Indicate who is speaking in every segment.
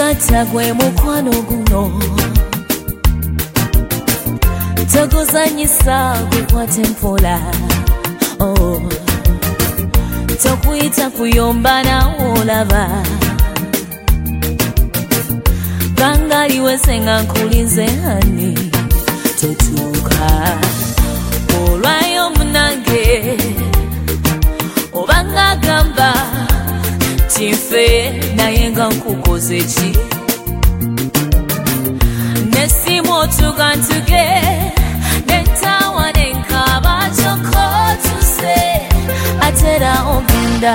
Speaker 1: Kwata gwe mukwano guno toguzanyisa gukwate mpola tokuyita kuyomba nawo olaba bangaliwe senga nkulinze hani totuuka olwayo munange obanga gamba tinfe naye nga nkukoze ki nesimu otuga ntuge nentawa nenkaba kyokko tuse atera ogenda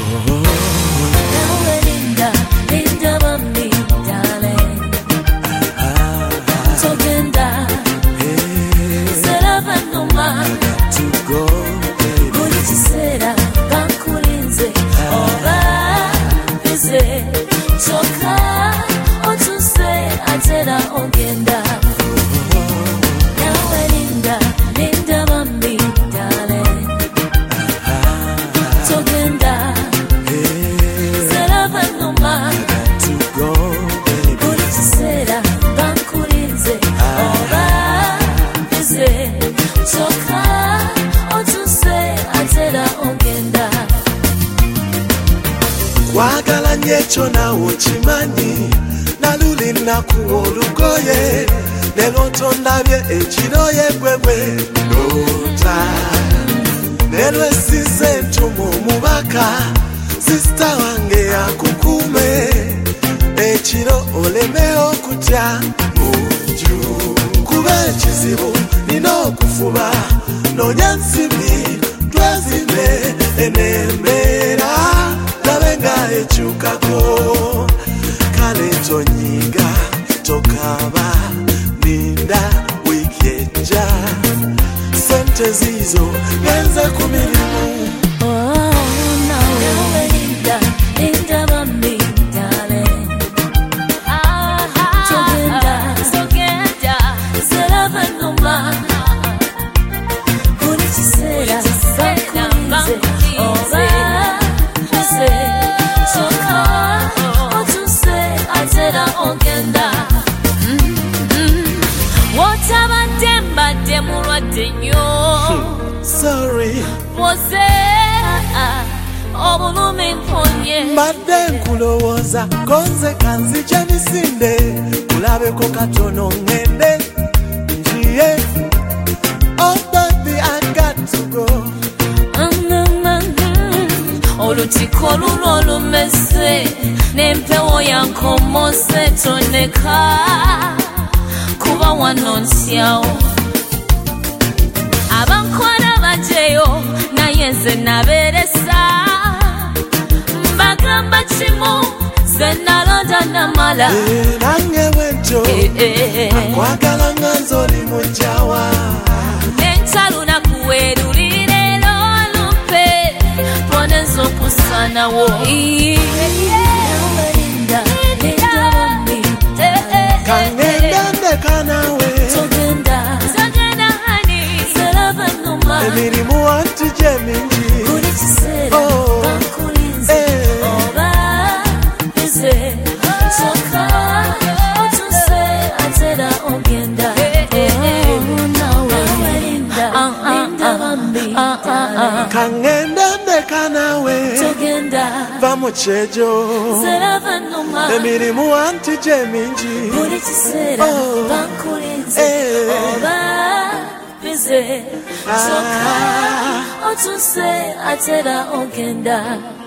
Speaker 1: nawe linda linda bambi darling togenda serava numa buli kiseera bankulinze oba bize kyokka otuse atera ogenda nawe linda linda bambi darling togenda serava numa buli kiseera bankulinze oba bize kyokka otuse atera ogenda
Speaker 2: kwagala nnyo ekyo naawe okimanyi naluli nnakuwa olugoye lero tondabye ekiro yegwegwe loota nelwesize entumu omubaka sisita wange yakukuume ekiro oleme okutya munju kuba ekizibu nina okufuba noonya nsimbi twezimbe enembeera labe nga ekyukako kale tonyiga tokaba linda wiiki ejja sente ziizo genze ku mirimu
Speaker 1: nawe linda linda bambi darling togenda serava numa buli kiseera bankulinze oba bize kyokka otuse atera ogenda wotabadde mbadde mulwadde nnyo
Speaker 2: sorry
Speaker 1: bwose obulumi mponye
Speaker 2: mbadde nkulowooza konze kanzija misinde kulabeko katono ngende njiye oh baby I got to go
Speaker 1: olutiko luno olumeze n'empewo yankomose toneka kuba wano nsyawo abankwala bajeyo naye nze nabeeresa mbagamba kimu ze nalonda namala
Speaker 2: nange bwentyo akwagala nga nzoli mujjawa
Speaker 1: nencalunakuwerulire lolumpe boneza okusanawo
Speaker 2: kangenda ndeka nawe emirimu wanti gye mingi kangenda ndeka nawe va mu kyejo emirimu wanti gye mingi
Speaker 1: otuse atera ogenda